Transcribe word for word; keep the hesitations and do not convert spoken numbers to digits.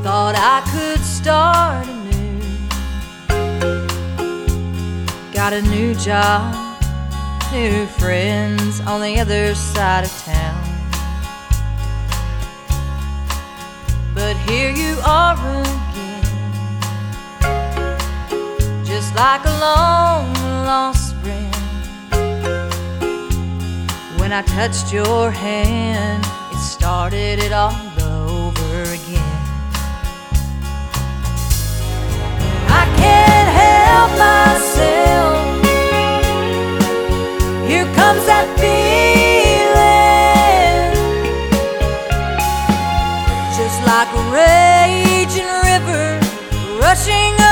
thought I could start anew. Got a new job, new friends on the other side of town. But here you are again, just like a long lost friend. When I touched your hand, it started it all over again. I can't help myself, here comes that feeling, just like a raging river rushing